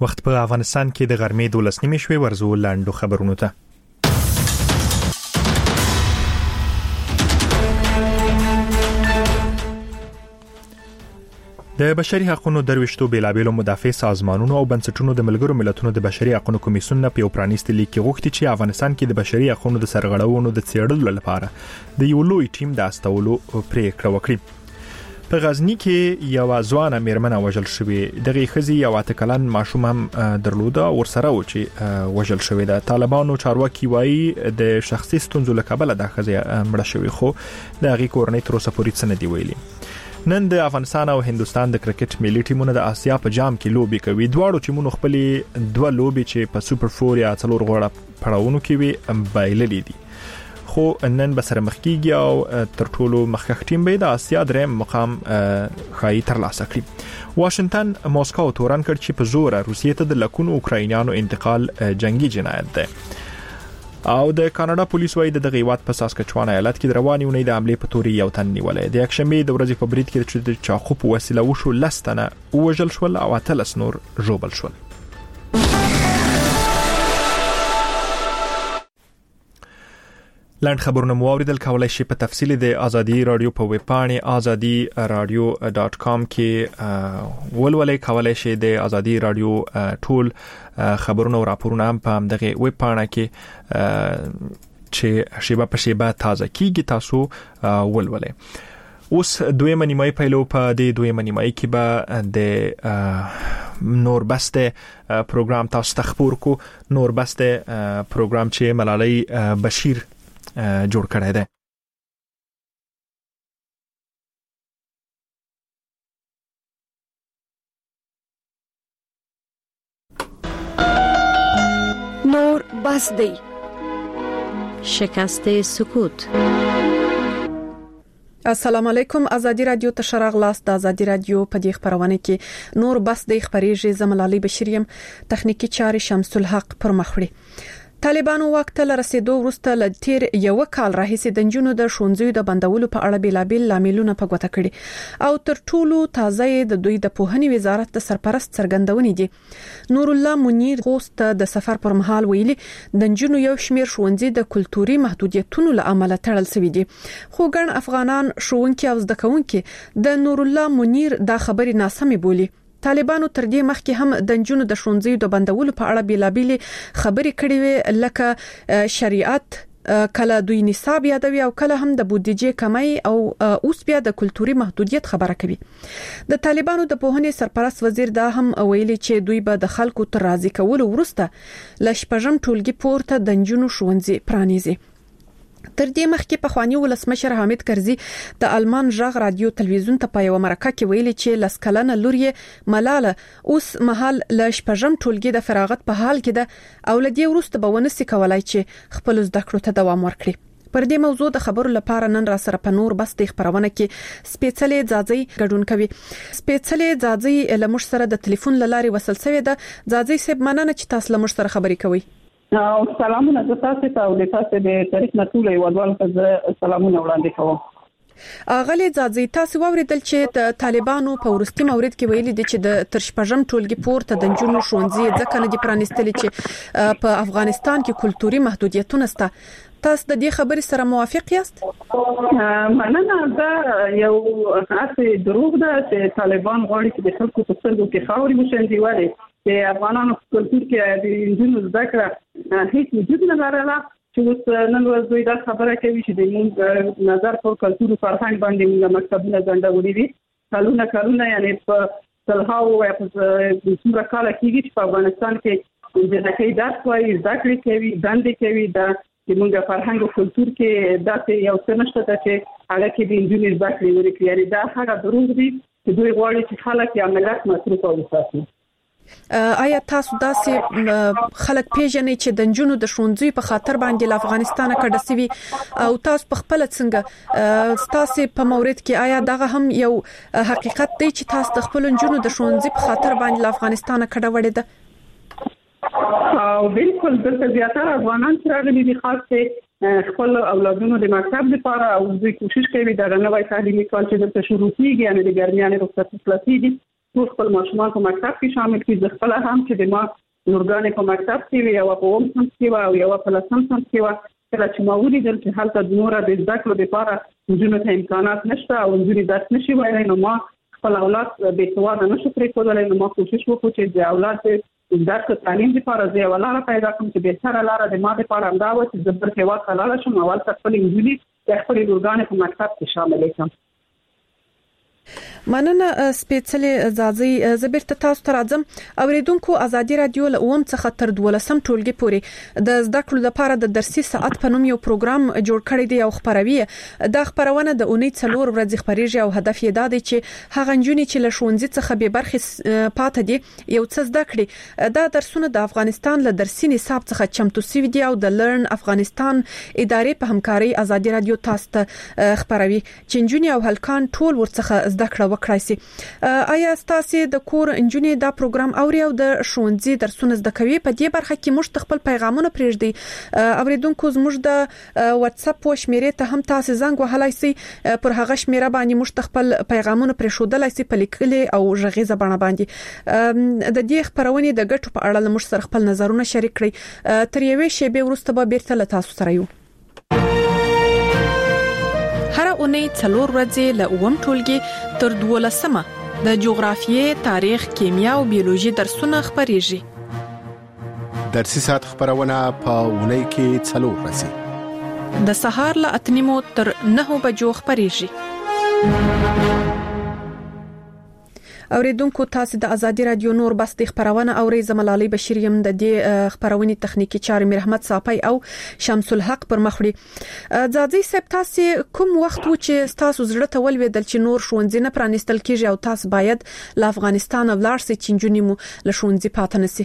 وخت په افغانستان کې د غرمې 12 نیمې شوي ورزو لاندو خبرونو ته. د بشري حقوقو درويشتو بیلابېلو مدافع سازمانونو او بنسټونو د ملګرو ملتونو د بشري حقوقو کمیسیون په پرانیستي لیک کې غوښتي چې افغانستان کې د بشري حقوقو د سرغړونو د څېړلو لپاره د یو لوی ټیم د استولو پریکړه وکړي. په غزنی کې یو ځوان میرمن وژل شوې، دغه خزي یو اتکلن ماشوم هم درلوده او ورسره و چې وژل شوې ده. طالبانو چارواکي وایي د شخصي ستونزو له کبله د خزي مړه شوې، خو د هغې کورنۍ تر اوسه پورې څه نه دی ویلي. نن د افغانستان او هندستان د کرکټ ملي ټیمونو د آسیا په جام کې لوبي کوي. دواړو ټیمونو خپل دوه لوبي چې په سوپر 4 یا څلور غوړه پړاوونو کې وي بایللې دي، خو نن به سره مخ کیږي او تر ټولو مخکښ ټیم به د آسیا دریم مقام خای تر لاسه کړي. واشنگټن موسکو تورن کړ چې په زور روسیې ته د لکونو اوکراینانو انتقال جنگي جنایت ده. او د کاناډا پولیس وايي د غیوات په ساسکچوان ایالت کې د رواني ونې د حمله په توري یو تن نیولې. د یکشنبه د ورځې په بریټ کې چې د چاقو په وسیله وشو لستنه وژل شول او اتلس نور ژوبل شول. لاند خبرونه مو اوریدل، کولای شئ په تفصیل د ازادي رادیو په ویب پاڼه azadi.radio.com کې ولولئ. کولای شئ د ازادي رادیو ټول خبرونه او راپورونه هم په دغه ویب پاڼه کې چې شیبه په شیبه تازه کیږي، تاسو ولولئ. اوس دویمه نیمایي پیلو په دې دویمه نیمایي کې به د نوربسته پروګرام تاسو تخبر کو. نوربسته پروګرام چې ملالۍ بشیر جوړ کړی دی. نور بس دی، شکست سکوت. السلام علیکم. ازادي رادیو ته شراغلاست. د ازادي رادیو په دې خبرونه کې نور بس دی خبرېږي. زملالي بشریم، تخنیکی چارې شمس الحق پر مخوړي. طالبانو واک ته رسیدو وروسته ل تیر یو کال راهیسې د جنونو د شونځیو د بندولو په اړه بیلابل لاملونه په ګوته کړي او تر ټولو تازه د دوی د پوهنې وزارت د سرپرست څرګندونې دي. نور الله منیر غوست د سفر پر مهال ویلي د جنونو یو شمیر شونځي د کلتوري محدودیتونو له امله تړل شوی دي، خو ګڼ افغانان شوونکي او زده کوونکي د نور الله منیر دا خبري ناسمه بولي. طالبانو تر دې مخکې هم د جنونو د شونځیو د بندولو په اړه بیلابل خبري کړې وي، لکه شریعت، کله دوی نصاب یادوي او کله هم د بودیجې کمی او اوس بیا د کلتوري محدودیت خبره کوي. د طالبانو د پوهنې سرپرست وزیر دا هم ویلي چې دوی به د خلکو تر راضي کولو وروسته ل شپږم ټولګي پورته د جنونو شونځي پرانیزي. تر دې مخکې په خواني ولسمشر حامد کرزي د آلمان ژغ رادیو تلویزیون ته په یو مرکه کې ویلي چې لسکلنه لوري ملاله اوس مهال ل شپږم ټولګي د فراغت په حال کې ده او لدی وروسته به ونسي کولای چې خپل زده کړو ته دوام ورکړي. پر دې موضوع د خبرو لپاره نن را سره په نور بس د خبرونه کې سپیڅلې ځاځي ګډون کوي. سپیڅلې ځاځي لمر سره د ټلیفون لاري وصل شوی ده. ځاځي سب مننه چې تاسو لمر سره خبرې کوي. سلامونه تاسو ته او تاسو د تاریخ نټولې ودوال ته سلامونه وړاندې کوم. غلي ځاځي تاسو ووریدل چې د طالبانو په ورستي مورید کې ویلي دي چې د تر شپږم ټولګي پورته د جنونو شونځي ځکه نه دي پرانستلي چې په افغانستان کې کلتوري محدودیتونه شته. تاسو د دې خبرې سره موافق یاست؟ مننه. دا یو اصلي دروغ ده چې طالبان غواړي چې د خلکو په سترګو کې خاوري وشندي وایي چې افغانانو په کلتور کې د جنونو ذکر هیڅ وجود نه لرله، چې اوس نن ورځ دوی دا خبره کوي چې د موږ نظر په کلتور فرهنګ باندې موږ مکتبونه ځنډولي دي کلونه یعنی په سلهاو یا په څومره کال کېږي چې په افغانستان کې د ځکه درس وایي، ذکر کوي، باندې کوي دا چې موږ فرهنګ او کلتور کې داسې یو څه نشته چې هغه کې د انجونې ذکر ورکړي. یعنی دا هغه دروغ دي چې دوی غواړي چې خلک یا ملت مصروف او وساتي. آیا تاسو داسې خلک پیژنئ چې د جنونو د شونځي په خاطر باندې له افغانستان کډه سوي او تاسو په خپل څنګه تاسو په مورید کې آیا دغه هم یو حقیقت دی چې تاسو د خپل جنونو د شونځي په خاطر باندې له افغانستان کډه وړې ده؟ او بالکل دلته زیاتره افغانان چې راغلي دي خاصه خپل اولادونو د مکتب لپاره او دوی کوشش کوي دا نوې تعلیمي کال چې دلته شروع کیږي یعنی د ګرمیانې رخصتي خلاصيږي ټول خپل ماشومان په مکتب کې شامل کړي. خپل هم چې د ما نورګانې په مکتب کې وي او په اوم سم کې او یو په لسم سم کې و، کله چې ما ولیدل چې هلته د نور د زده کړو لپاره نجونو ته امکانات نشته او نجونې درس نشي وایي، نو ما خپل اولاد به سواده نشو پرې کولای. نو ما کوشش وکړ چې د اولاد د درس تعلیم لپاره زه ولاړه پیدا کوم چې به سره لاره د ما لپاره امدا و چې زبر کې واټ لاله شم اول خپل انګلیسي د خپل نورګانې په مکتب کې شامل کړم. مننه سپیڅلې زازي زبر ته تاسو ته راځم. اوریدونکو ازادي رادیو له اوم څخه تر 12 ټولګي پورې د زده کړو لپاره د درسي ساعت په نوم یو پروګرام جوړ کړی دی او خبروي. د خبرونه د اونۍ 4 ورځې خبريږي او هدف یې دا دی چې هغه نجونې چې له ښوونځي څخه به برخه پاتې دي یو څه زده کړي. دا درسونه د افغانستان له درسي نصاب څخه چمتو شوي دي او د لرن افغانستان ادارې په همکاري ازادي رادیو تاسو ته خبروي چې نجونې او هلکان ټول ورڅخه زده کړه وکړای شي. آیا تاسو د کور انجونې دا پروګرام اوري او د ښوونځي درسونه زده کوي؟ په دې برخه کې موږ خپل پیغامونه پرېږدي. اوریدونکو زموږ د واتس اپ شمیرې ته هم تاسو زنګ وهلای شئ. پر هغه شمیره باندې موږ خپل پیغامونه پرېښودلای شئ په لیکلي او غږیزه بڼه باندې. د دې خبرونې د ګټو په اړه موږ سره خپل نظرونه شریک کړئ. تر یوې شیبې وروسته به بیرته له تاسو سره یو. هر اونۍ 4 ورځې له اوم ټولګي تر 12مه د جغرافیې، تاریخ، کیمیا او بیولوژي درسونه خبريږي. درسي ساعت خبرونه په اونۍ کې 4 ورځې د سهار له 8 تر 9 بجو خبريږي. اوریدونکو تاسو د ازادي رادیو نور بس د خبرونه اوري. زملالي بشیر يم د دې خبرونې تخنیکی چارې مرحمت صافي او شمس الحق پر مخړي. ځاځي سپ تاسو کوم وخت و چې تاسو زړه ته ولویدل چې نور ښوونځي نه پرانستل کیږي او تاسو باید له افغانستان ولاړ شئ چې جنونی مو له ښوونځي پاتې نشي؟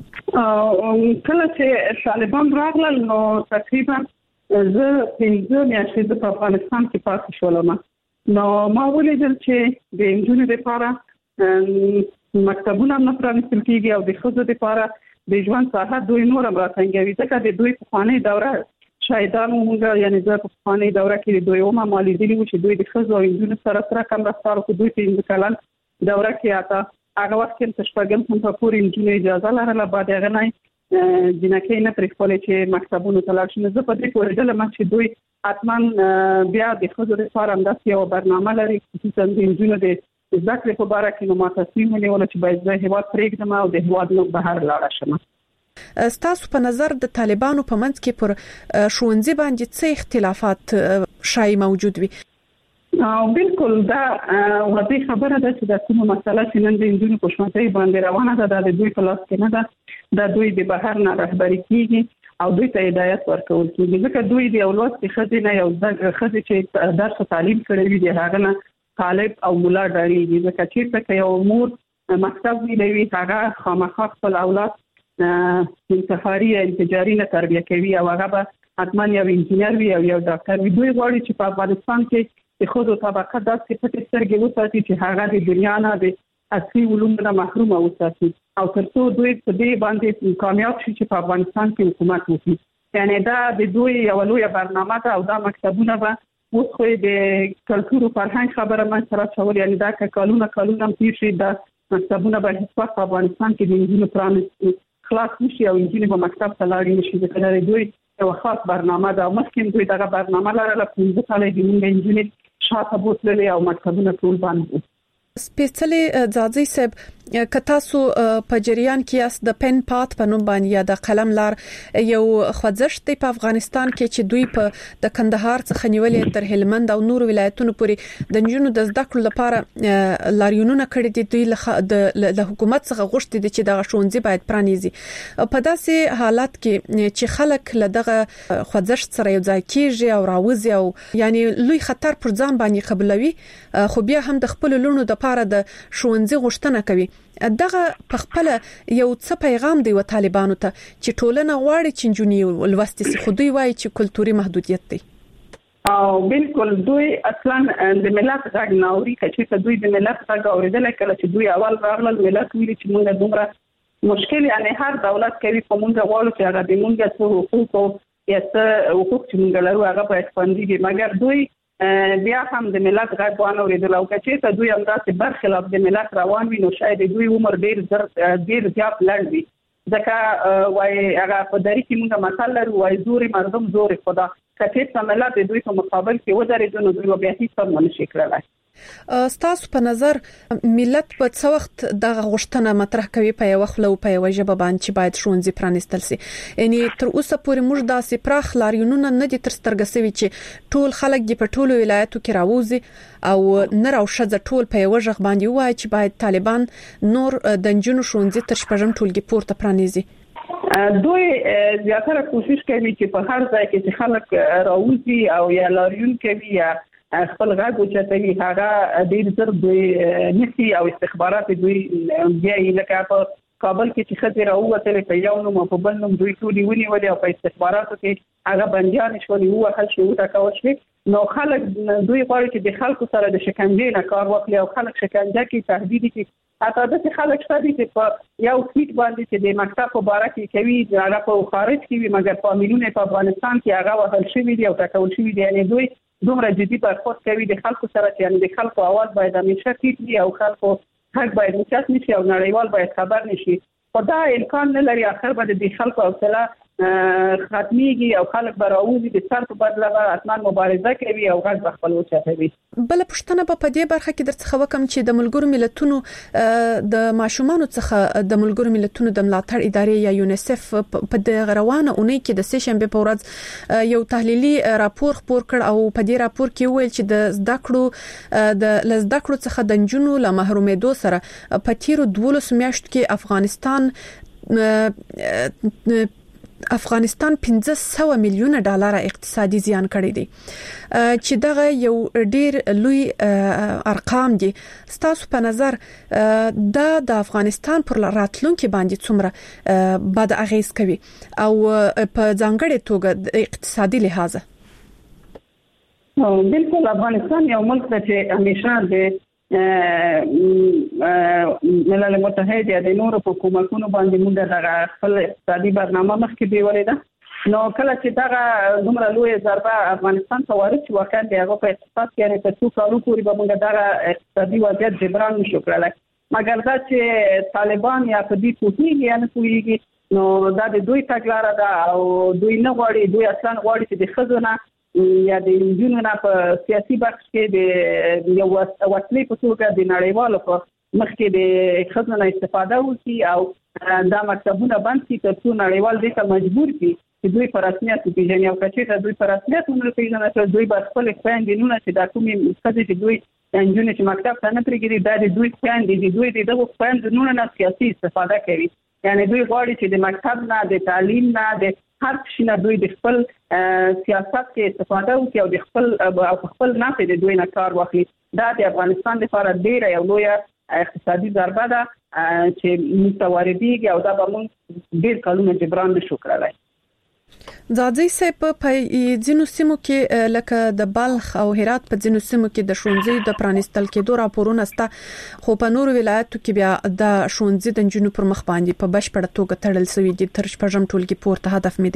کله چې طالبان راغلل نو تقریبا زه 15 میاشتې په افغانستان کې پاتې شولم. نو ما ولیدل چې د انجونې لپاره مکتبونه نه پرانستل کیږي او د خزو لپاره د ژوند ساحه دوی نور امراتنګوي. ځکه د دوی په خواني دوره شایدانو موږ یعنی زه په خواني دوره کې دوی اومه مالي دي چې دوی د خزو او انجونو سره سره کوم راستاره کو دوی په انتقالان دوره کې آتا هغه وخت کې تشپګم هم په پوری انجونو اجازه لرله. بعد هغه نه جنکې نه پرې خپل چې مکتبونو ته لاړ شي. زه په دې پورې دلته ما چې دوی اتمن بیا د خزو لپاره انداز یو برنامه لري چې د انجونو د ذکر په باره کې نو ما تصمیم ونیول چې باید زه هیواد پرېږدم او د هیواد نو بهر لاړ شم. تاسو په نظر د طالبانو په منځ کې پر ښوونځي باندې څه اختلافات شای موجود وي؟ بالکل دا واضح خبره ده چې د کومه مسله چې نن د انجونو په ښوونځي باندې روانه ده د دوی په لاس کې نه ده. د دوی د بهر نه رهبری کیږي او دوی ته هدایت ورکول کیږي. ځکه دوی د اولاد په خزینه یو خزې چې درس او تعلیم کړی وي د هغه نه طالب او مولا ډاریږي. ځکه چې یو مور مکتب ویلوي هغه خامخا خپل اولاد انتحاري انتجاري نه تربیه کوي او هغه به حتما یو انجینر وي او یو ډاکټر وي. دوی غواړي چې په افغانستان کې د خود طبقه داسې پټې سترګې وساتي چې هغه د دنیا نه د اصلي علومو نه محروم وساتي او ترڅو دوی په دې باندې کامیاب شي چې په افغانستان کې حکومت وکړي. یعنی دا د دوی یو لوی برنامه ده او دا مکتبونه به اوس خو د کلتور او فرهنګ خبره من سره چول. یعنی دا کالونه تیر شي دا مکتبونه به هیڅ وخت په افغانستان کې د انجینر پرانستي خلاص نشي او انجینر په مکتب ته لاړ نشي. ځکه دوی یو خاص برنامه ده او مخکې دوی دغه برنامه لرله. 15 کال د انجینر شاته بوتلې او مکتبونه ټول باندې. سپیڅلې ځاځي صاحب که تاسو په جریان کې اس د پن پات په نوم باندې یا د قلم لار یو خوځښت په افغانستان کې چې دوی په د کندهار څخه نیولې تر هلمند او نور ولایتونو پورې د نجونو د زده کړو لپاره لاریونونه کړي دي. دوی له حکومت څخه غوښتي دي چې دغه ښوونځي باید پرانیزي. په داسې حالات کې چې خلک له دغه خوځښت سره یو ځای کیږي او راوځي او یعنی لوی خطر پر ځان باندې قبلوي خو بیا هم د خپل لونو د لپاره د ښوونځي غوښتنه کوي. دغه په خپل یو څه پیغام دی و طالبانو ته چې ټولنه غواړي چې جنونی ولوستي سي خو دوی وایي چې کلتوري محدودیت دی. او بالکل دوی اصلا د ملت غږ ناوري چې دوی د ملت غږ اوریدل کله چې دوی اول راغلل ملت ویلي چې موږ دومره مشکل یعنی هر دولت کوي په موږ غواړو چې هغه د موږ څو حقوق یا څه حقوق چې موږ لرو هغه باید خوندي وي. مګر دوی بیا هم د ملت غږ وانه ورېدل او چې دوی هم داسې برخلاف د ملت روان وي نو شاید دوی عمر ډیر زیات لنډ وي ځکه وای هغه په دری کې موږ مثال لرو وای زوري مردم زوري خدا کته ملت دوی په مقابل کې ودرېدل نو دوی بیا هیڅ هم نشي کولای. ستاسو په نظر ملت په څو وخت د غوښتنه مطرح کوي په یو خلو په یو ژبه باندې چې باید ښوونځي پرانیستل شي یعنی تر اوسه پورې موږ داسې پراخ لاریونونه نه دي تر سترګې سوي چې ټول خلک د پټولو ولایتو کې راوځي او نه راوښه ټول په یو ژغ باندې وایي چې باید طالبان نور د جنونو ښوونځي تر شپږم ټولګي پورته پرانیزي. دوی زیاتره کوشش کوي چې په هر ځای کې چې خلک راوځي او یا لاریون کوي یا خپل غږ اوچتوي هغه ډیر زر دوی نسي او استخبارات دوی بیا لکه په کابل کې چې خځې راووتل په یو نوم په بل نوم دوی ټول ونیول او په استخباراتو کې هغه بنديان شولي او خل شو تا کول شي نو خلک دوی غواړي چې د خلکو سره د شکنجې نه کار وکړي او خلک شکنجه کې تهدید کې حتی د خلک شته چې په یو سیټ باندې چې د مکتب په باره کې کوي هغه په خارج کې وي مګر فامیلونه په افغانستان کې هغه وهل شوی دي او تکول شوی دي یعنی دوی دومره جدي برخورد کوي د خلکو سره چې یعنی د خلکو आवाज باید همیشه ټیټ وي او خلکو حق باید مشات نشي او نړیوال باید خبر نشي خدا امکان نه لري اخر باندې د خلکو حوصله ختميږي او خلک براوزي د سر په بدله به اتمان مبارزه کوي او غږ بخپل وچتوي. بل پښتنه په دې برخه کې درڅخه وکم چې د ملګرو ملتونو د ماشومانو څخه د ملګرو ملتونو د ملاتړ ادارې یا یونیسف په د روانه اونۍ کې د سشنبه په ورځ یو تحلیلي راپور خپور کړ او په دې راپور کې ویل چې د زده کړو څخه د جنونو له محرومېدو سره په تیرو 12 میاشتو کې افغانستان 500 میلیون ډالر اقتصادي زیان کړی دی چې دغه یو ډیر لوی ارقام دي. ستاسو په نظر د افغانستان پر راتلونکو باندې څومره بد اغیز کوي او په ځانګړي توګه د اقتصادي لحاظ؟ بالکل افغانستان یو ملک دی چې همیشه د ملل متحد یا د نورو حکومتونو باندې موږ د خپل اقتصادي برنامه مخکې دیولې ده نو کله چې دا دومره لوی ضربه افغانستان ته وارد شو وکړ دی هغه په اقتصاد کې یعنی په څو کالو پورې به موږ دا اقتصادي وضعیت جبران نشو کولای مګر دا چې طالبان یا په دې پوهیږي یا نه پوهیږي نو دا د دوی تګلاره ده او دوی نه غواړي دوی اصلا غواړي چې د خزونه یا د انجینونو په سیاسي بخش کې د یو وسلې په توګه د نړیوالو په مخ کې د خزانه استفاده وکړي او دا مکتبونه بند کړي ترڅو نړیوال دې ته مجبور کړي چې دوی په رسمیت پیژني او چې دوی په رسمیت نه پیژني چې دوی به خپل خويندینونه چې د کومې څه چې دوی انجینونه چې مکتب ته نه پرېږدي دا د دوی خويندې دوی دغه خويندینونه نه سیاسي استفاده کوي یعنی دوی غواړي چې د مکتب نه د تعلیم نه د هر څه نه دوی د خپل سیاست کې استفاده وکړي او د خپل نفع د دوی نه کار واخلي. دا د افغانستان لپاره ډیره یو لوی اقتصادي ضربه ده چې متواردیږي او دا به موږ ډیر کلونه جبران نشو کولای. ځاځي صاحب په ځینو سیمو کې لکه د بلخ او هرات په ځینو سیمو کې د ښوونځي د پرانیستل کېدو راپورونه ستا خو په نورو ولایتو کې بیا د ښوونځي د جنونو پر مخ باندې په بشپړه توګه تړل شوی دي تر شپږم ټولګي پورته هدف مې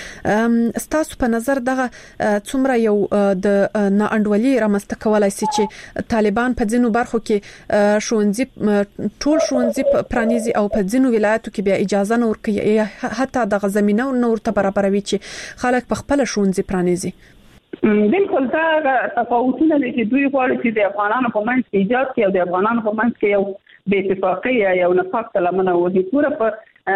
دي. ستاسو په نظر دغه څومره یو د ناانډولي رامنځته کولای شي چې طالبان په ځینو برخو کې ښوونځي ټول ښوونځي پرانیزي او په ځینو ولایتو کې بیا اجازه نه ورکوي حتی د غزمینه نور ته برابروي چې خلک په خپل ښوونځي پرانیزي؟ بالکل دا تفاوتونه دي چې دوی غواړي چې د افغانانو په منځ کې ایجاد کړي او د افغانانو په منځ کې یو بې اتفاقي یا یو نفاق لمنه ودی پوره په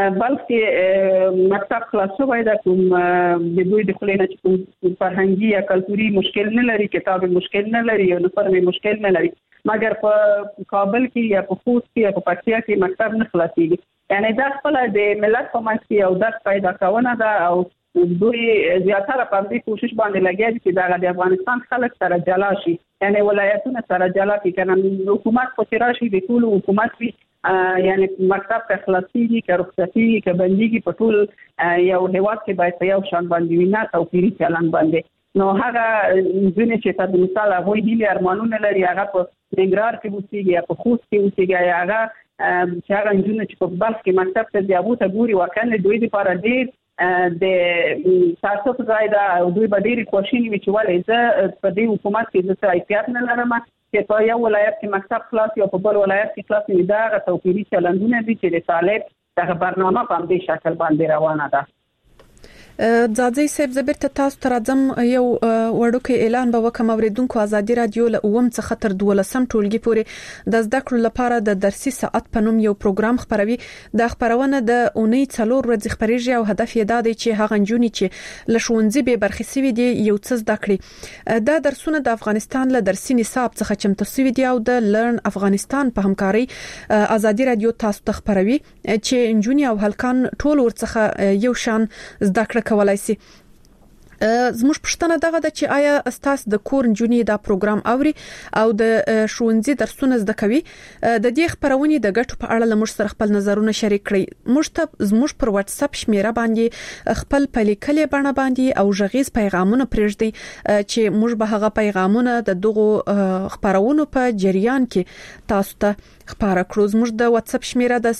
بلکې مکتب خلاص شوی دا کوم د دوی د خلینو چې کوم فرهنګي یا کلتوري مشکل نه لري کتاب مشکل نه لري او نفر مشکل نه لري مګر په کابل کې یا په خوست کې یا په پکتیا کې مکتب نه خلاصيږي یعنی دا خپل د ملت په منځ کې یو درس پیدا کول ده او دوی زیاتره په دې کوشش باندې لګیا دي چې د افغانستان خلک سره جلا شي یعنی ولایتونه سره جلا شي کنه حکومت په تراشي د ټول حکومت وی یعنی مکتب ته خلاصيږي که رخصتي که بنديږي په ټول یو هیواد کې باید په یو شان باندې وینا توپیری چلن باندې نو هغه ځینې چې په مثال هغه هیله ارمانونه لري هغه په ننګرهار کې اوسېږي یا په خوست کې اوسېږي یا هغه چې هغه انجونې چې په بلخ کې مکتب ته ځي ابو ته ګوري واکنه دوی لپاره ډېر د تاسو په ځای دا دوی به ډېری کوښښ وکړي چې ولې زه په دې حکومت کې د سایپیات نه لرم چې په یو ولایت کې مکتب خلاص یا په بل ولایت کې خلاص وي دا توپیري چلندونه دي چې د طالب دغه برنامه په دې شکل باندې روانه ده. ځاځي صاحب زبرته تاسو تر ځم یو وړوکی اعلان به وکم اوریدونکو ازادي رادیو له اوم څخه تر 12 ټولګي پورې د زده کړو لپاره د درسي ساعت په نوم یو پروګرام خبروي. د خبرونه د اونۍ 4 ورځې خبريږي او هدف یې دا دی چې هغه نجونې چې لښوونځي به برخې سوي دي یو څه زده کړي. دا درسونه د افغانستان له درسي نصاب څخه چمتو سوي دي او د لرن افغانستان په همکاري ازادي رادیو تاسو ته خبروي چې نجونې او هلکان ټول ورڅخه یو شان زده کړه کولای شي. زموږ پښتنه دغه د چې آیا استاس د کور نجونې دا پروګرام اوري او د ښوونځي درسونه زده کوي. د دې خبرونې د ګټو په اړه لمر سره خپل نظرونه شریک کړئ. زموږ پر واتس اپ شمیره باندې خپل پلیکلې بڼه باندې او ژغیز پیغامونه پرېږدي چې موږ به هغه پیغامونه د دغه خبرونو په جریان کې تاسو ته خبره کړو. زموږ د واتس اپ شمیره د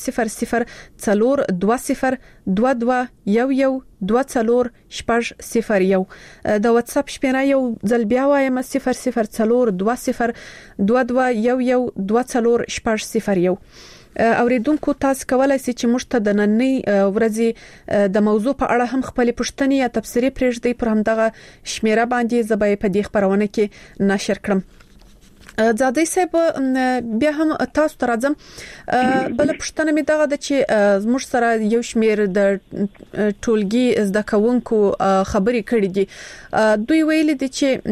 002021124001 د واتس اپ شمیره یو ځل بیا وایم 00202211204001. اوریدونکو تاسو کولای شئ چې موږ ته د نننۍ ورځې د موضوع په اړه هم خپل پوښتنې یا تبصرې پرېږدئ. پر همدغه شمیره باندې زبې په دې خبرونه کې نشر کړم. ځاځي صاحب بیا هم تاسو ته راځم. بل پښتنه می دغه د چې زموږ سره یو شمیر د ټولګي زده کوونکو خبرې کړې دي. دوی ویلي دي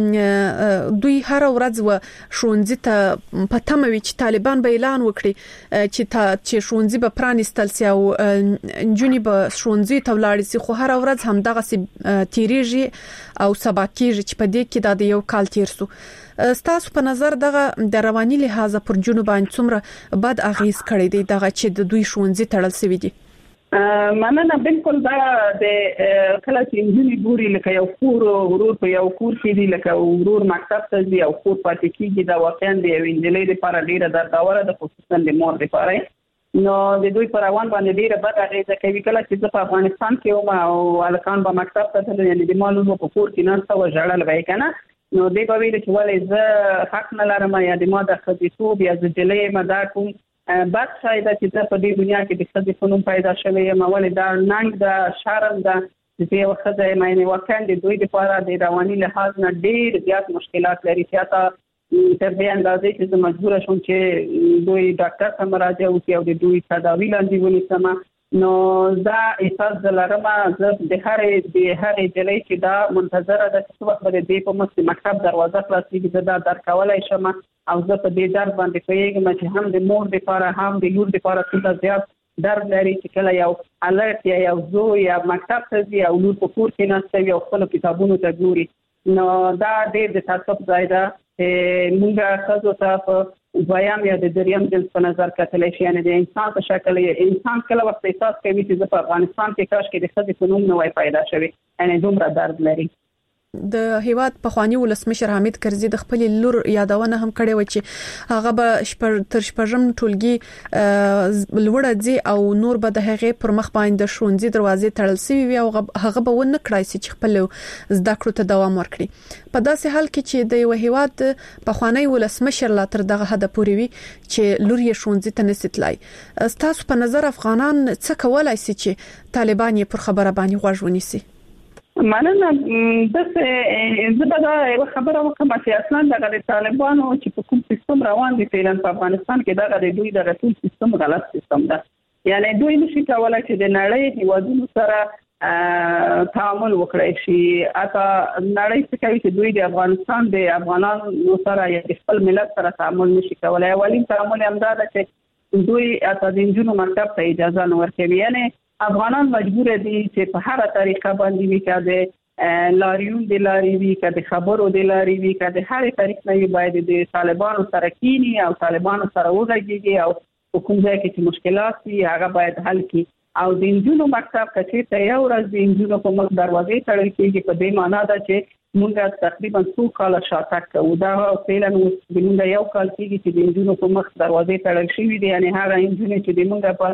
چې دوی هر ورځ و ښوونځي ته پټموي چې طالبان به اعلان وکړي چې ښوونځي به پرانیستل سي او جنونی به ښوونځي ته ولاړ سي. خو هر ورځ هم دغه تیریږي او سبا کېږي چې په دې کې د یو کال تیر سو. ستاسو په نظر دغه د رواني لحاظ پر جنوب باندې څومره بد اغیز کړی دی دغه چې د دوی ښوونځي تړل شوی دي؟ مننه. بالکل دا د کله چې انجنیر ګوري لکه یو کور ورور په یو کور کې دی لکه ورور مکتب ته دی او کور پاتې کیږي دا واقعا د انجلۍ لپاره ډیره درداوره ده، خصوصا د مور لپاره. نو د دوی پر روان باندې ډیره بد اغیزه کوي. کله چې په افغانستان کې وم او الکان په مکتب ته تلل یعنی د مالونو په کور کې نه څو ژړل وای کنه نو دی په ویل چې ولې زه حق نه لرم یا د ما د خديتوب یا زجلې مدا کوم بد شاید چې په دې دنیا کې د خدای په نوم پیدا شوی یم ولې دا ننګ د شرم د دې وخت د مینه وکړ د دوی لپاره د رواني لحاظ نه ډېر زیات مشکلات لري. چې تر دې اندازې چې زه مجبور شوم چې دوی ډاکټر ته مراجعه وکړم او د دوی تداوی لاندې ونیسم. نو دا احساس دلارم زه د هرې جلې چې دا منتظره ده چې وخت به دې په مکتب دروازه خلاصېږي دا در کولای شم او زه په دې درد باندې پوهیږم چې هم د مور لپاره هم د لور لپاره څه زیات درد لري چې کله یو الرټ یا یو زوی یا مکتب ته ځي او لور په کور کې نشته او خپل کتابونو ته ګوري. نو دا ډېر د تعصب ځای ده. موږ خاصو ته ویام یا د دریم جنس په نظر کتل شي یعنی د انسان په شکل انسان کله وخت احساس کوي چې په افغانستان کې کاش کې د خدای په نوم نه وای پیدا شوی یعنی دومره درد لري. د هیواد په خواني ولسمشر حامد کرزي د خپل لور یادونه هم کړې و چې هغه به تر شپږم ټولګي لوړه ځي او نور به د هغه پر مخ باندې ښوونځي دروازې تړل شوی وي او هغه به ونه کړای شي چې خپل زده کړو ته دوام ورکړي. په داسې حال کې چې د یو هیواد په خواني ولسمشر لا تر دغه حد پورې وي چې لور یې ښوونځي ته نسیتلای. تاسو په نظر افغانان څه کولای شي چې طالبان یې پر خبره باندې غوږ ونیسي؟ مننه. زه به دا یو خبره وکم چې اصلا د طالبانو چې په کوم سیستم روان دي په افغانستان کې دا د دوی د ټول سیستم غلط سیستم ده. یعنی دوی نشي کولای چې د نړۍ هیوادونو سره تعامل وکړي شي. اته نړۍ څخه کوي چې دوی د افغانستان د افغانانو سره یا خپل ملت سره تعامل نشي کولای. اولین تعامل هم دا ده چې دوی اته د جنونو مکتب ته اجازه نه ورکوي. یعنی افغانان مجبور دي چې په هر طریقه باندې وکړي لاریون د لاري وی کده خبرو د لاري وی کده هر طریق نه باید د طالبانو سره کینی او طالبانو سره وغږیږي او کوم ځای کې چې مشکلات دي هغه باید حل کی او د انجونو مکتب کې ته یو ورځ د انجونو په مخ دروازې تړل کېږي په دې معنی ده چې موږ تقریبا 2 کال شاته کوو. دا فعلا موږ یو کال کېږي چې د انجونو په مخ دروازې تړل شوې دي. یعنی هغه انجونې چې د موږ په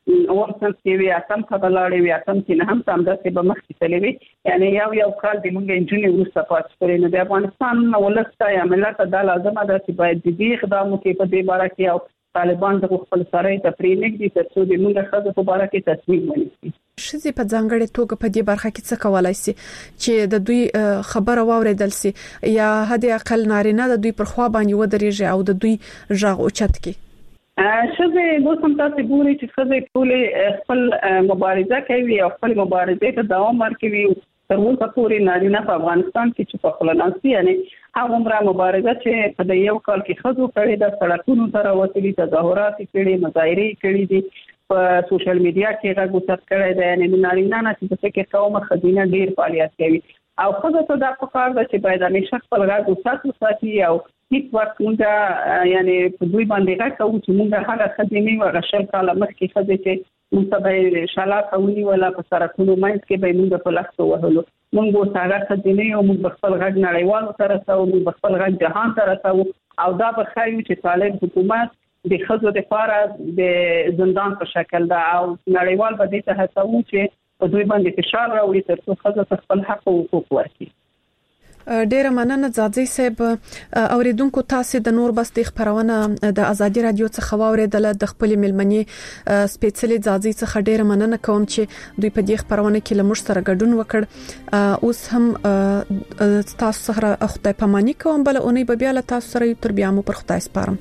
اول څنګه چې وي اتم خبرلاړې وي اتم چې نه هم تام داسې به مخکې تللی وي یعنی یو کال د موږ انجینیر ورسته پاتې کړی نو د افغانستان ولسته یا ملت دا لازمه ده چې باید د دې اقدام وکړي په دې باره کې او طالبان د خپل سره ته پرېنګدي ترڅو د موږ خزه په باره کې تصمیم ونیسي. شذې په ځانګړې توګه په دې برخه کې څه کولای شي چې د دوی خبره واوریدل شي یا هدي اقل نارینه د دوی پر خوا باندې ودرېږي او د دوی ژغ اوچت کی شذې نو سم تاسو ګوري چې شذې ټول خپل مبارزه کوي او خپل مبارزه ته دوام ورکوي تر اوسه پورې نارینه په افغانستان کې چې په خپل ناسي یعنی هغه عمره مبارزه چې په یو کال کې خزو کړي د سړکونو تر وسیلې تظاهرات کړي مظاهره کړي دي په سوشل میډیا کې راغوتات کړي دي یعنی نارینه نه چې څه کې قوم خزینه ډیر فعالیت کوي او خزه ته د پکار د چې باید همیشه خپل راغوتات وساتي او هیڅ وخت موږ یعنی په دوی باندې راکوو چې موږ هغه خزینه او غشل کاله مخکې خزه چې موږ به شاله کوي ولا په سرکونو مېز کې به موږ په لاسو وهلو موږ وساره خزینه او موږ خپل غږ نړیوال سره سره موږ خپل غږ جهان سره سره او دا به خایو چې طالب حکومت د خزو د لپاره د زندان په شکل دا او نړیوال به دې ته هڅو چې په دوی باندې فشار راوړي ترڅو خزو خپل حق او حقوق ورکړي. ډیره مننه ځاځي صاحب اوریدونکو تاسو د نور بس د خبرونه د ازادي رادیو څخه واوریدل د خپل ملمنې سپیشلی ځاځي څخه ډیره مننه کوم چې دوی په دې خبرونه کې لمر سره ګډون وکړ اوس هم تاسو سره خدای پاماني کوم بل اونۍ به بیا له تاسو سره تر بیا مو پر خدای سپارم.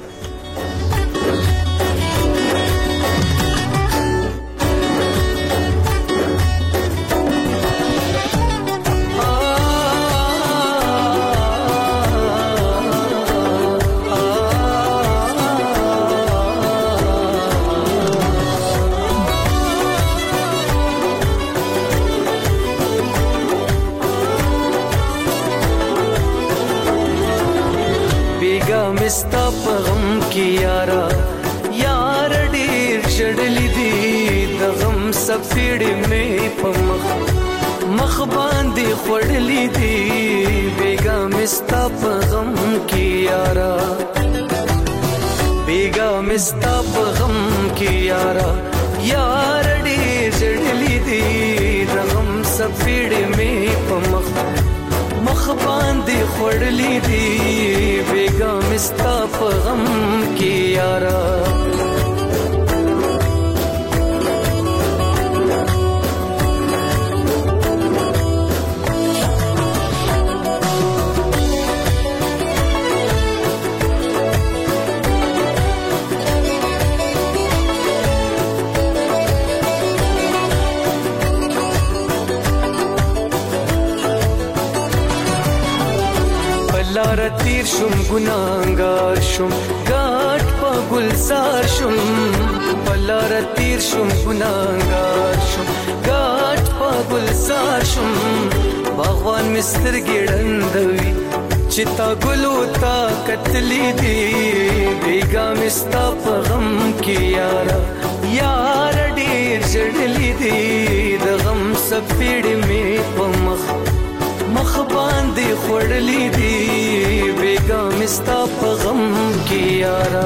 مستا پغم کی یارا یار ډیر شړلې دي د غم سفیړې مې په مخ باندې خړلې دي بیگا مستا پغم کی یارا بیگا مستا پغم کی یارا یار ډیر شړلې دي د غم سفیړې مې په مخ باندې خړلې دي بیگا مستا په غم کې یارا لار تیر شم ګناګار شم ګاټ په ګلزار شم بلار تیر شم ګناګار شم ګاټ په ګلزار شم باغوان مستر ګړندوي چې تا ګلو تا کتلې دي بیگا مستا په غم کې یارا یار ډیر جړلې دي د غم سپېړې مې په مخ باندې خړلې دي بیگا مستا په غم کې یارا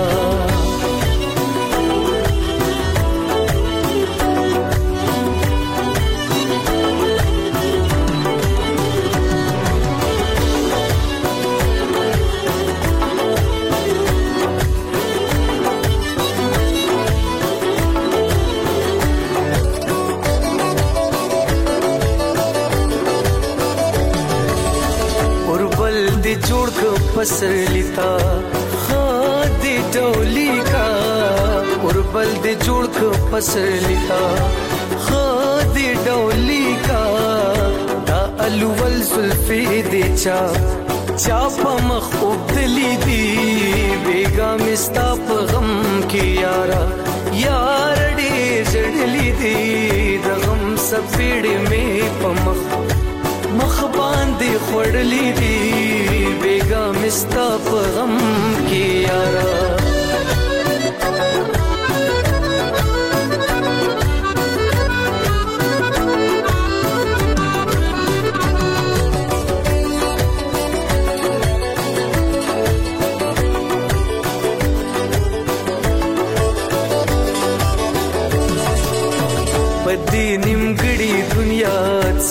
جوړ کو پسر لیتا خادي ډولي کا اوربل دې جوړ کو پسر لیتا خادي ډولي کا دا الول زلفي دې چا په مخ وبدلي دي بیگا مستا په غم کې یارا یار دې جړلي دي د غم سپېړې مې په مخ باندې خړلې دي بیگا مستا په غم کې یارا پدې نیمګړي دنیا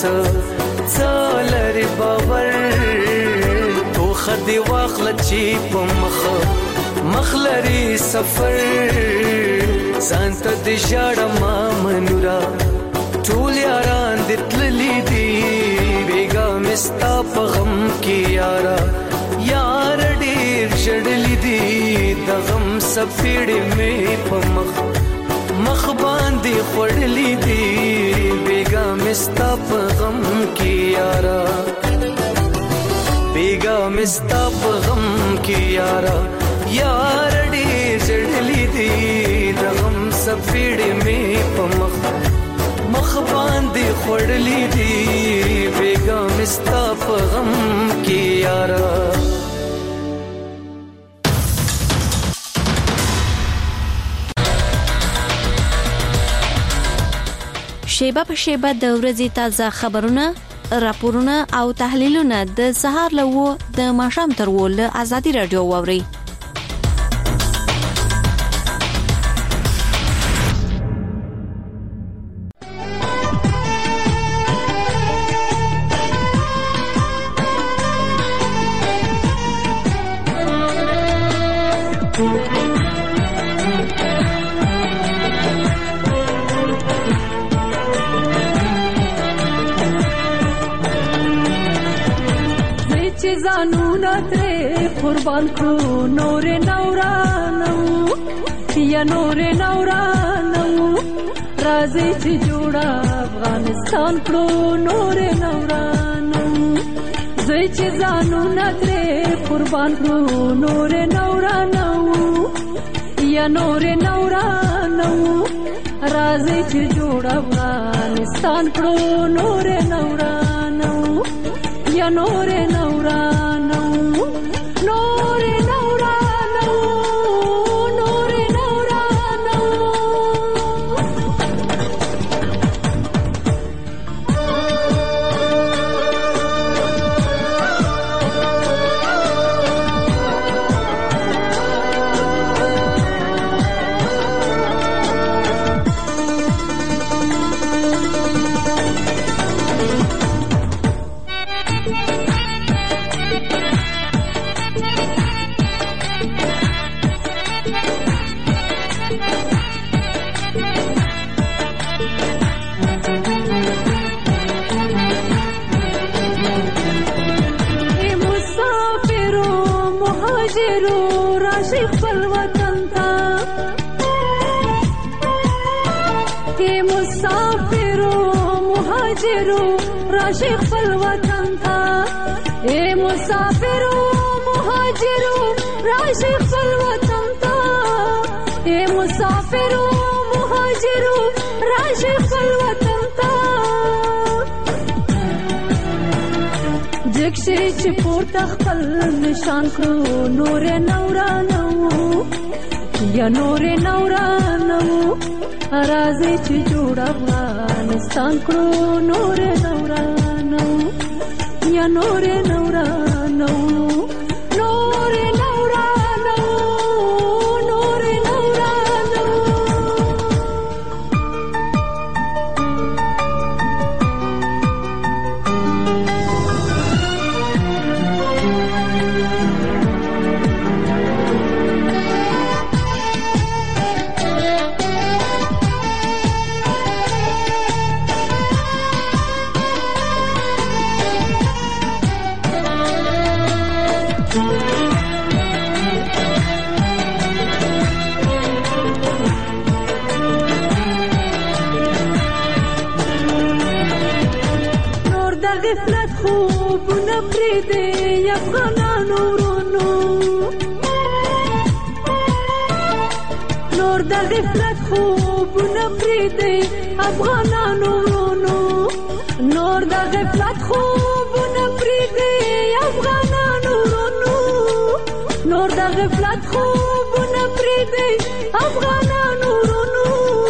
څلر باور تو خدي واخل چې په مخ لري سفر سانت د ژړه ما منورا ټول یاران د تللی دی بیګا مستا په غم کې یارا یار ډېر شړلی دی د غم سپېړې مې په مخ باندې خړلی دی بیګا مستا په غم کې یارا بیګا مستا په غم کې یارا یار ډېر شړلی دی د غم سپېړې مې په مخ باندې خړلی دی بیګا مستا په غم کې یارا شیبه په شیبه د ورځې تازه خبرونه، راپورونه او تحلیلونه د سهار له و د ماښام تر و له ازادي رادیو واوري. قربان کړو نور نورانو یا نور نورانو راځي چې جوړه افغانستان کړو نور نورانو زوی چې ځانو نترې قربان کړو نور نورانو یا نور نورانو راځي چې جوړه افغانستان کړو نور نورانو یا نور نورانو راشي خپل وطن ته اے مسافرو مهاجرو راشي خپل وطن ته اے مسافرو مهاجرو راشي خپل وطن ته جکشي چې پورته خپل نشان کړو نور نورانو یا نور نورانو راځي چې جوړ افغانستان کړو نور نورانو یا نور نورانو نور نورانو نور نورانو غفلت خوبونه پرېږدي افغانانو ورونو نور د غفلت خوبونه پرېږدي افغانانو ورونو نور د غفلت خوبونه پرېږدي افغانانو ورونو نور د غفلت خوبونه پرېږدي افغانانو ورونو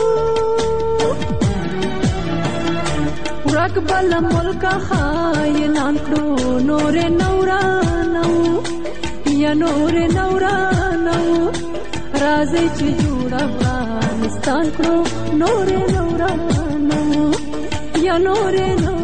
بل ملک خاینان کړو نور نورانو یا نور نورانو راځي چې جوړ افغانستان کړو نور نورانو یا نور